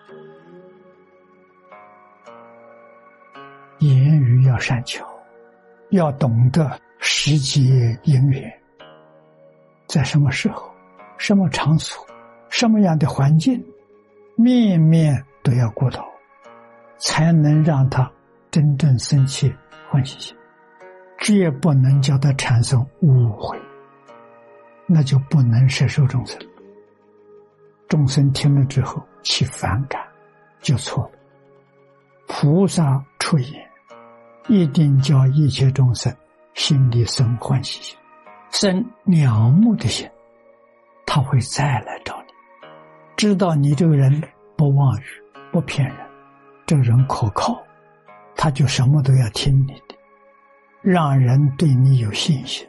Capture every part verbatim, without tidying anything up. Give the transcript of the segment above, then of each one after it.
言语要善巧，要懂得时节因缘，在什么时候、什么场所、什么样的环境，面面都要顾到，才能让他真正生起欢喜心。绝不能叫他产生误会，那就不能摄受众生。众生听了之后起反感，就错了。菩萨出言，一定叫一切众生心里生欢喜心，生仰慕的心，他会再来找你。知道你这个人不妄语，不骗人，这个人可靠，他就什么都要听你的，让人对你有信心。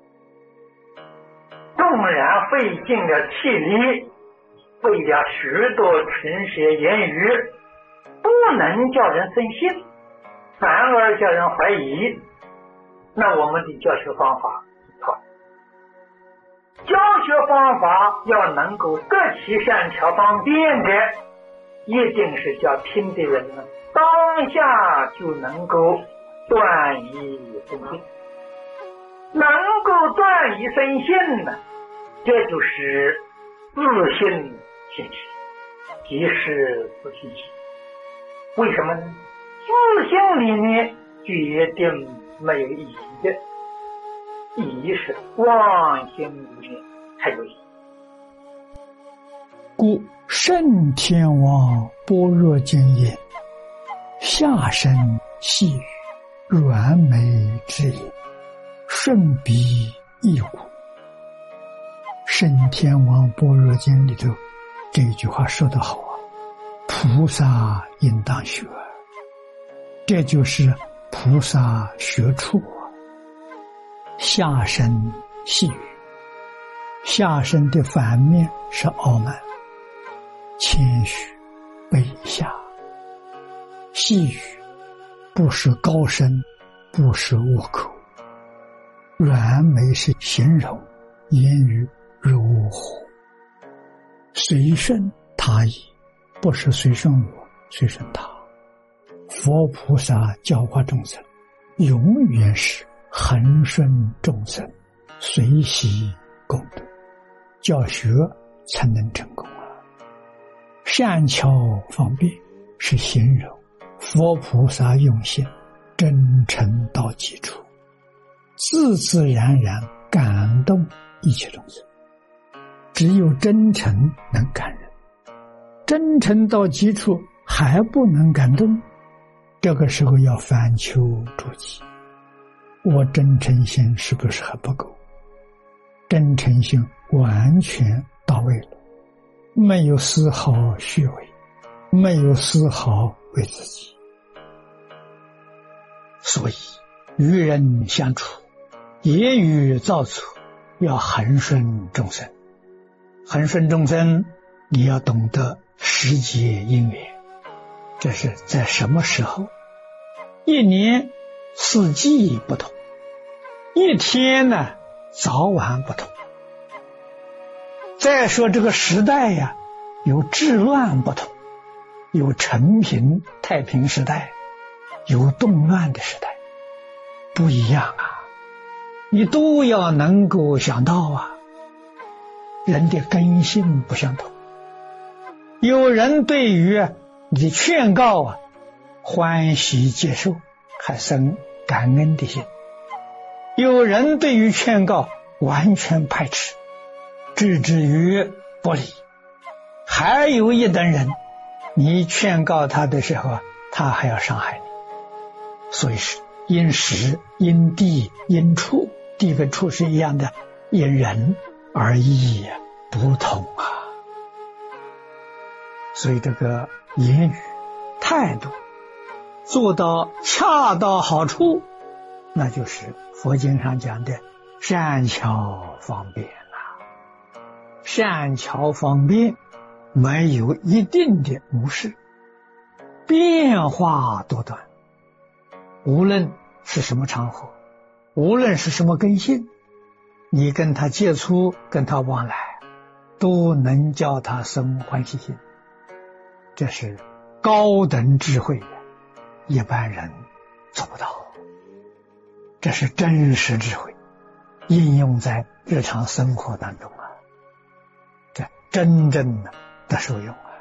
纵然费尽了气力，费了许多唇舌言语，不能叫人生信，反而叫人怀疑，那我们的教学方法错了。教学方法要能够得其善巧方便的，一定是叫听的人呢当下就能够断疑生信，能够断疑生信呢，这就是自信心起，即是自信心。为什么呢？自信里面决定没有疑的，疑是妄心里面才有疑。 故圣天王般若经言：下生细语，软美之言，顺彼一故。圣天王般若经里头这句话说得好啊，菩萨应当学，这就是菩萨学处啊。下生细语，下生的反面是傲慢、谦虚、卑下。细语不是高深，不是恶口。软美是形容言语柔和，随顺他意，不是随顺我，随顺他。佛菩萨教化众生，永远是恒顺众生，随喜功德，教学才能成功啊。善巧方便是形容佛菩萨用心，真诚到极处，自自然然感动一切众生。只有真诚能感人，真诚到极处还不能感动，这个时候要反求诸己，我真诚心是不是还不够？真诚心完全到位了，没有丝毫虚伪，没有丝毫为自己。所以与人相处，言语造作要恒顺众生。恒顺众生，你要懂得时节因缘，这是在什么时候？一年四季不同，一天呢早晚不同。再说这个时代呀，有治乱不同，有陈平太平时代，有动乱的时代，不一样啊，你都要能够想到啊。人的根性不相同，有人对于你的劝告啊欢喜接受，还生感恩的心，有人对于劝告完全排斥，置之于不理，还有一等人，你劝告他的时候他还要伤害你。所以是因时因地因处，地跟处是一样的，因人而异呀，不同啊。所以这个言语态度做到恰到好处，那就是佛经上讲的善巧方便啊。善巧方便没有一定的模式，变化多端，无论是什么场合，无论是什么根性，你跟他接触，跟他往来，都能叫他生欢喜心。 这是高等智慧，一般人做不到。这是真实智慧，应用在日常生活当中啊，这真正的得受用啊。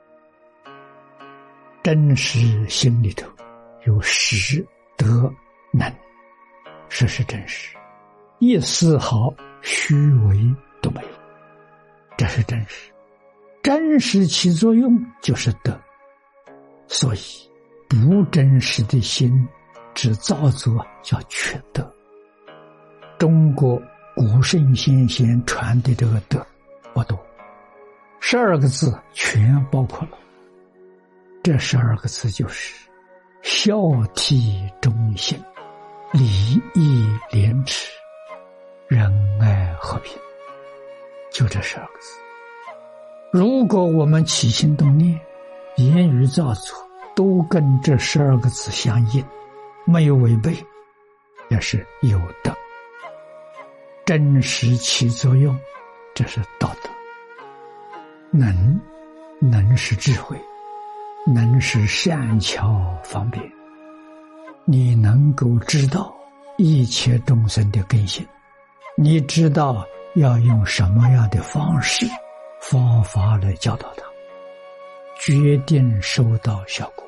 真实心里头有实德能，实是真实，一丝毫虚伪都没有，这是真实。真实起作用就是德，所以不真实的心只造作叫缺德。中国古圣先贤传的这个德不多，十二个字全包括了。这十二个字就是孝悌忠信、礼义廉耻、仁爱和平，就这十二个字。如果我们起心动念、言语造作都跟这十二个字相应，没有违背，也是有德。真实起作用，这是道德。能，能是智慧，能是善巧方便。你能够知道一切众生的根性，你知道要用什么样的方式、方法来教导他，决定收到效果。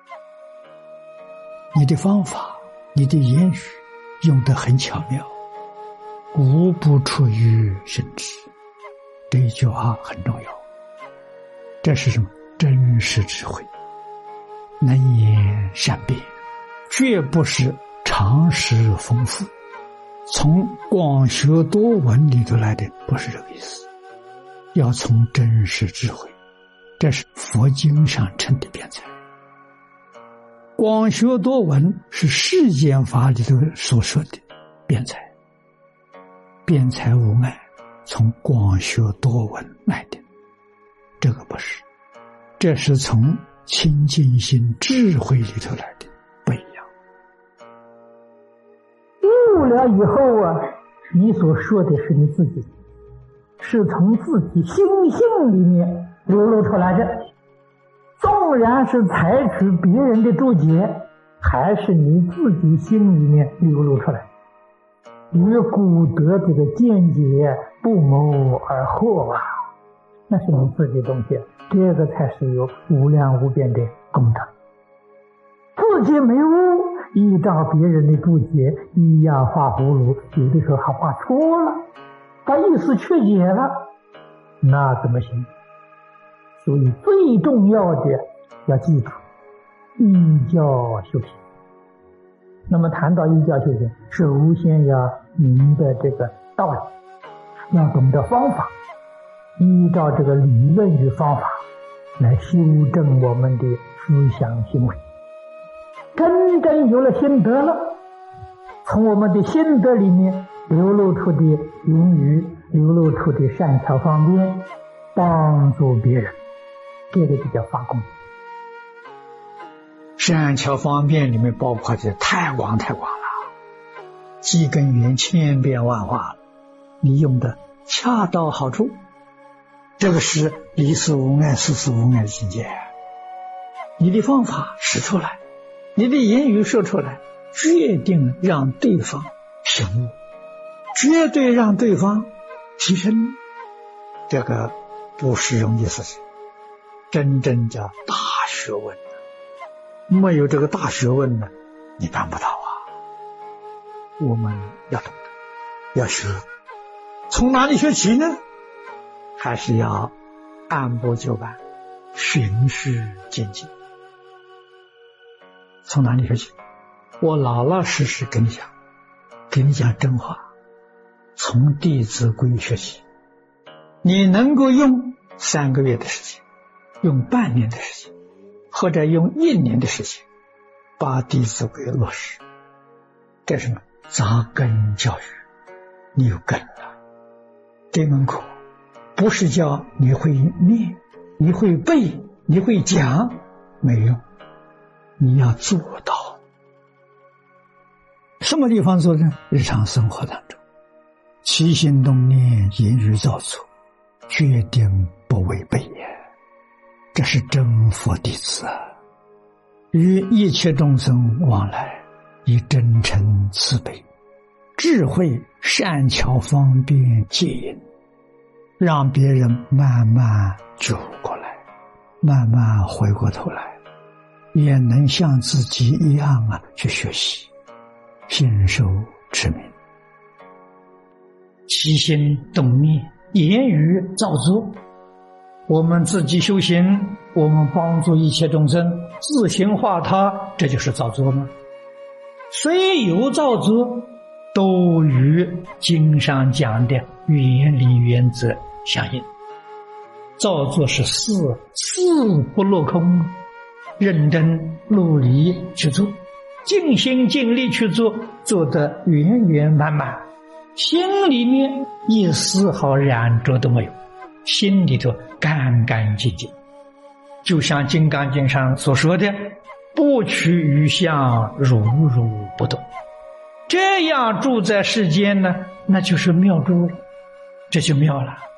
你的方法、你的言语用得很巧妙，无不出于圣旨。这一句话很重要。这是什么？真实智慧，能言善辩，绝不是常识丰富。从广学多闻里头来的，不是这个意思。要从真实智慧，这是佛经上称的辩才。广学多闻是世间法里头所说的辩才，辩才无碍，从广学多闻来的，这个不是，这是从清净心智慧里头来的，不一样。 悟了以后啊，你所说的是你自己，是从自己心性里面流露出来的。纵然是采取别人的注解，还是你自己心里面流露出来，与古德这个见解不谋而合啊，那是你自己的东西，这个才是有无量无边的功德。自己没悟，依照别人的注解一样画葫芦，有的时候还画错了，把意思曲解了，那怎么行？所以最重要的要记住依教修行。那么谈到依教修行，首先要明白这个道理，要懂得方法，依照这个理论与方法来修正我们的思想行为。真正有了心得了，从我们的心得里面流露出的言语，流露出的善巧方便，帮助别人，这个就叫发功。 善巧方便里面包括的太广太广了，机根源千变万化了，你用的恰到好处，这个是离事无碍、事事无碍的境界。你的方法使出来，你的言语说出来，决定让对方醒悟，绝对让对方提升，这个不是容易事情，真正叫大学问。没有这个大学问呢，你办不到啊。我们要懂得，要学，从哪里学起呢？还是要按部就班，循序渐进。从哪里学起？我老老实实跟你讲，跟你讲真话，从《弟子规》学习。你能够用三个月的时间，用半年的时间，或者用一年的时间，把《弟子规》落实。这是什么？扎根教育，你有根了。这门课不是教你会念、你会背、你会讲，没用，你要做到。什么地方做呢？日常生活当中，起心动念、言语造作，决定不违背也。 这是真佛弟子啊！与一切众生往来，以真诚慈悲、智慧、善巧方便接引，让别人慢慢觉悟过来，慢慢回过头来，也能像自己一样啊去学习，信受持名。起心动念、言语造作，我们自己修行，我们帮助一切众生自行化他，这就是造作吗？虽有造作，都与经上讲的原理原则相应。造作是事，事不落空，认真努力去做，尽心尽力去做，做得圆圆满满，心里面一丝毫染浊都没有，心里头干干净净，就像《金刚经》上所说的，不取于相，如如不动。这样住在世间呢，那就是妙住了，这就妙了。